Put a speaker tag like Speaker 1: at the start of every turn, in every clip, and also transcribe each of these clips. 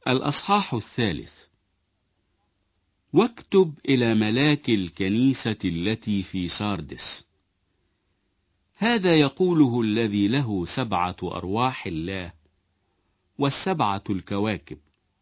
Speaker 1: الأصحاح 3. واكتب إلى ملاك الكنيسة التي في ساردس: هذا يقوله الذي له 7 أرواح الله و7 الكواكب: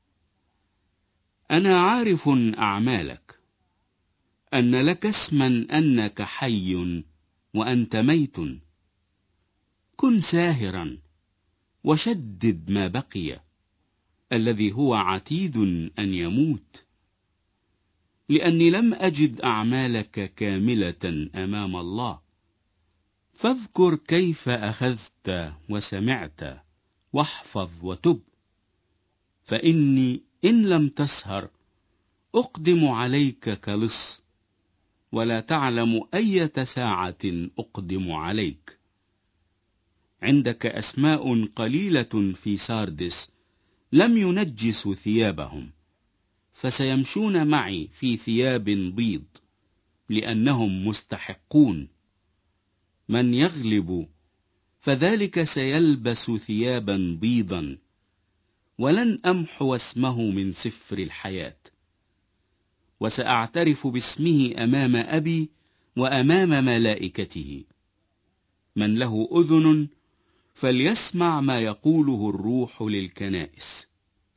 Speaker 1: أنا عارف أعمالك، أن لك اسما أنك حي وأنت ميت. كن ساهرا وشدد ما بقي، الذي هو عتيد أن يموت، لأني لم أجد أعمالك كاملة أمام الله. فاذكر كيف أخذت وسمعت، واحفظ وتب. فإني إن لم تسهر أقدم عليك كلص، ولا تعلم أية ساعة أقدم عليك. عندك أسماء قليلة في ساردس لم ينجسوا ثيابهم، فسيمشون معي في ثياب بيض، لأنهم مستحقون. من يغلب فذلك سيلبس ثيابا بيضا، ولن أمحو اسمه من سفر الحياة، وسأعترف باسمه أمام أبي وأمام ملائكته. من له أذن فليسمع ما يقوله الروح للكنائس.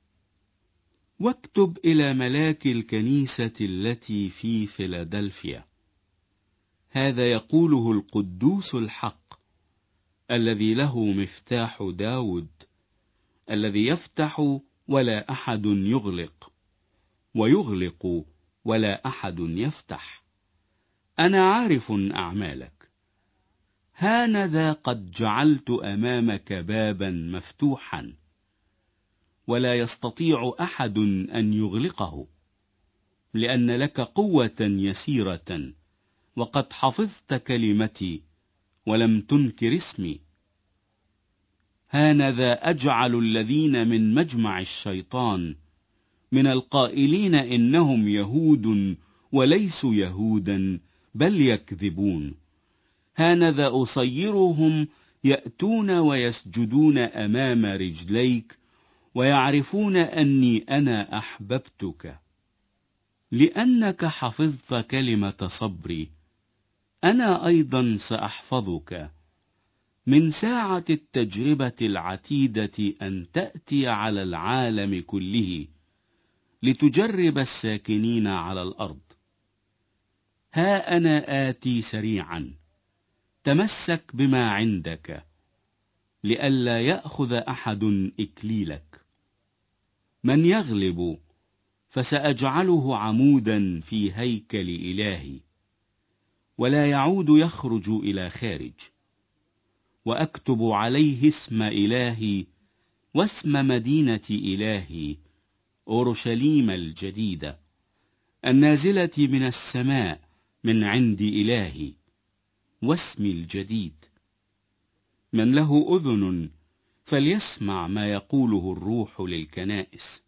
Speaker 1: واكتب إلى ملاك الكنيسة التي في فيلادلفيا: هذا يقوله القدوس الحق، الذي له مفتاح داود، الذي يفتح ولا أحد يغلق، ويغلق ولا أحد يفتح. أنا عارف أعمالك. هانذا قد جعلت أمامك بابا مفتوحا، ولا يستطيع أحد أن يغلقه، لأن لك قوة يسيرة، وقد حفظت كلمتي ولم تنكر اسمي. هانذا أجعل الذين من مجمع الشيطان، من القائلين إنهم يهود وليسوا يهودا بل يكذبون، هانذا أصيرهم يأتون ويسجدون أمام رجليك، ويعرفون أني أنا أحببتك. لأنك حفظت كلمة صبري، أنا أيضا سأحفظك من ساعة التجربة العتيدة أن تأتي على العالم كله، لتجرب الساكنين على الأرض. ها أنا آتي سريعا، تمسك بما عندك، لئلا يأخذ أحد إكليلك. من يغلب فسأجعله عمودا في هيكل إلهي، ولا يعود يخرج إلى خارج. وأكتب عليه اسم إلهي واسم مدينة إلهي، أورشليم الجديدة، النازلة من السماء من عند إلهي، واسمي الجديد. من له أذن فليسمع ما يقوله الروح للكنائس.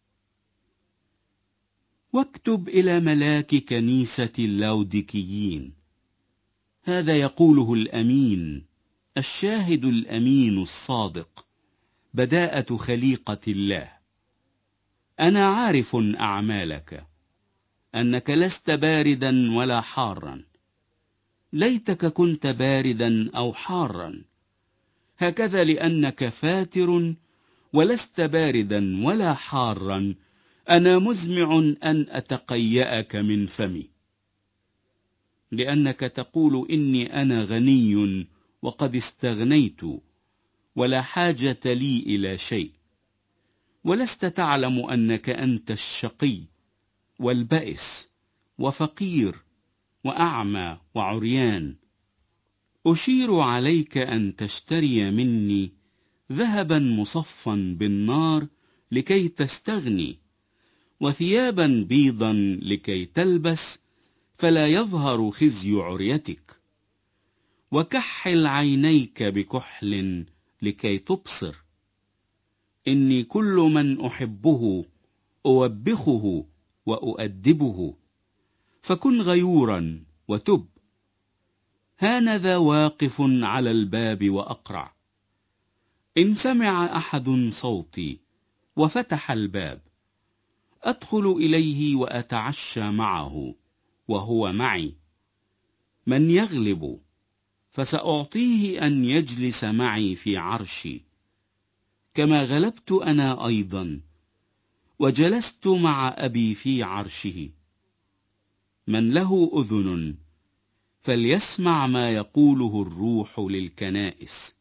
Speaker 1: واكتب إلى ملاك كنيسة اللاوديكيين: هذا يقوله الأمين، الشاهد الأمين الصادق، بداءة خليقة الله: أنا عارف أعمالك، أنك لست باردا ولا حارا. ليتك كنت باردا أو حارا، هكذا لأنك فاتر ولست باردا ولا حارا، أنا مزمع أن أتقيأك من فمي. لأنك تقول إني أنا غني وقد استغنيت، ولا حاجة لي إلى شيء، ولست تعلم أنك أنت الشقي والبائس وفقير وأعمى وعريان. أشير عليك أن تشتري مني ذهبا مصفا بالنار لكي تستغني، وثيابا بيضا لكي تلبس فلا يظهر خزي عريتك، وكحل عينيك بكحل لكي تبصر. إني كل من أحبه أوبخه وأؤدبه، فكن غيورا وتب. هانذا واقف على الباب وأقرع. إن سمع أحد صوتي وفتح الباب. أدخل إليه وأتعشى معه وهو معي. من يغلب فسأعطيه أن يجلس معي في عرشي، كما غلبت أنا أيضا وجلست مع أبي في عرشه. من له أذن فليسمع ما يقوله الروح للكنائس.